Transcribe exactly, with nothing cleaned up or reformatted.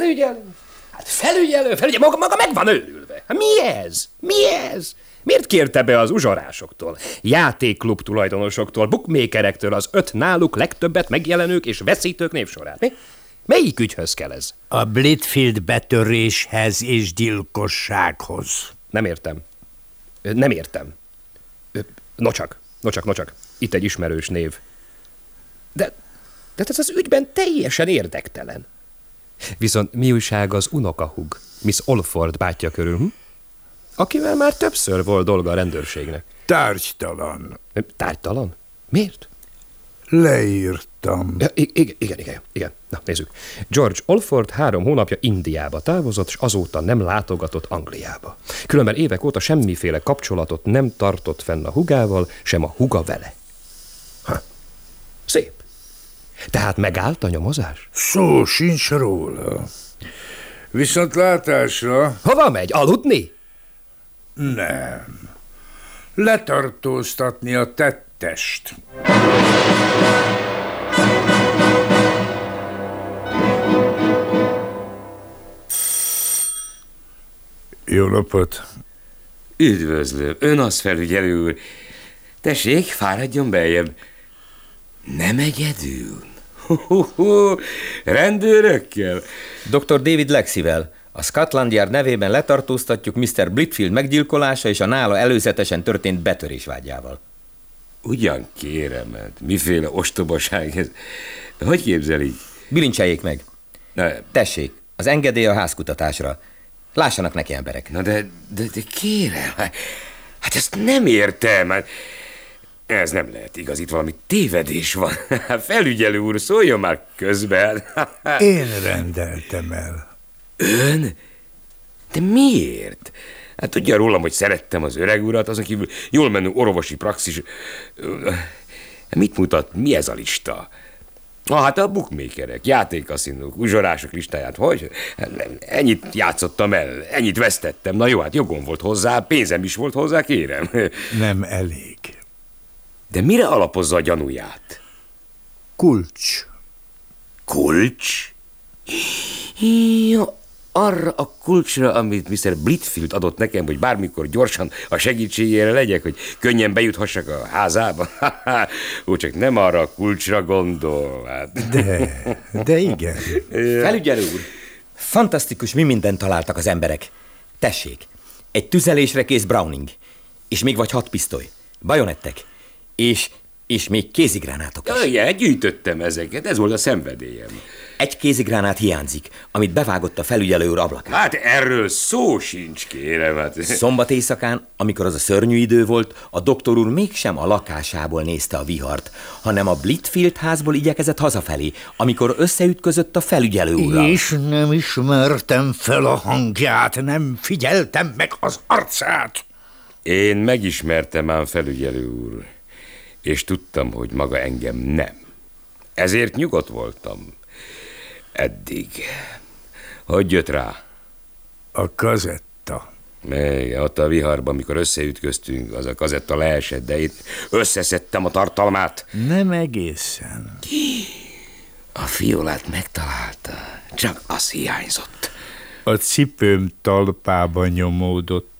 felügyelő? Hát felügyelő, felügyelő, maga, maga meg van őrülve. Hát mi ez? Mi ez? Miért kérte be az uzsorásoktól, játékklub tulajdonosoktól, bookmakerektől az öt náluk legtöbbet megjelenők és veszítők névsorát? Mi? Melyik ügyhöz kell ez? A Blitfield betöréshez és gyilkossághoz. Nem értem. Nem értem. Nocsak, nocsak, nocsak. Itt egy ismerős név. De, de ez az ügyben teljesen érdektelen. Viszont mi újság az unokahúg, Miss Alford bátyja körül, hm? Akivel már többször volt dolga a rendőrségnek. Tárgytalan. Tárgytalan? Miért? Leírtam. Ja, igen, igen, igen, igen. Na, nézzük. George Alford három hónapja Indiába távozott, és azóta nem látogatott Angliába. Különben évek óta semmiféle kapcsolatot nem tartott fenn a hugával, sem a huga vele. Ha. Szép. Tehát megállt a nyomozás? Szó sincs róla. Viszontlátásra... Hova megy? Aludni? Nem. Letartóztatni a tettest. Jó napot! Üdvözlöm, ön az felügyelő úr. Tessék, fáradjon beljebb. Nem egyedül? Ho-ho-ho, rendőrökkel? doktor David Lexivel. A Scotland Yard nevében letartóztatjuk miszter Blitfield meggyilkolása és a nála előzetesen történt betörés vágyával. Ugyan kérem, miféle ostobaság ez? Hogy képzelik? Bilincseljék meg. Na, Tessék, az engedély a házkutatásra. Lássanak neki emberek. Na de, de, de kérem, hát ezt nem értem. Ez nem lehet igaz, itt valami tévedés van. Felügyelő úr, szóljon már közben. Én rendeltem el. Ön? De miért? Hát tudja rólam, hogy szerettem az öreg urat, azon kívül jól menő orvosi praxis. Mit mutat? Mi ez a lista? Ah, hát a bookmakerek, játékkaszinók, uzsorások listáját. Hogy? Ennyit játszottam el, ennyit vesztettem. Na jó, hát jogom volt hozzá, pénzem is volt hozzá, kérem. Nem elég. De mire alapozza a gyanúját? Kulcs. Kulcs? Jó, arra a kulcsra, amit miszter Blitfield adott nekem, hogy bármikor gyorsan a segítségére legyek, hogy könnyen bejuthassak a házába. Ó, csak nem arra a kulcsra gondol. Hát. De, de igen. Felügyelő úr, fantasztikus, mi mindent találtak az emberek. Tessék, egy tüzelésre kész Browning, és még vagy hat pisztoly, bajonettek, és, és még kézigránátok is. Igen, gyűjtöttem ezeket, ez volt a szenvedélyem. Egy kézigránát hiányzik, amit bevágott a felügyelő úr ablakán. Hát erről szó sincs, kérem. Hát. Szombat éjszakán, amikor az a szörnyű idő volt, a doktor úr mégsem a lakásából nézte a vihart, hanem a Blitfield házból igyekezett hazafelé, amikor összeütközött a felügyelő úrral. És nem ismertem fel a hangját, nem figyeltem meg az arcát. Én megismertem ám, felügyelő úr, és tudtam, hogy maga engem nem. Ezért nyugodt voltam. Eddig. Hogy jött rá? A kazetta. Még ott a viharban, amikor összeütköztünk, az a kazetta leesett, de itt összeszedtem a tartalmát. Nem egészen. A fiolát megtalálta, csak az hiányzott. A cipőm talpába nyomódott.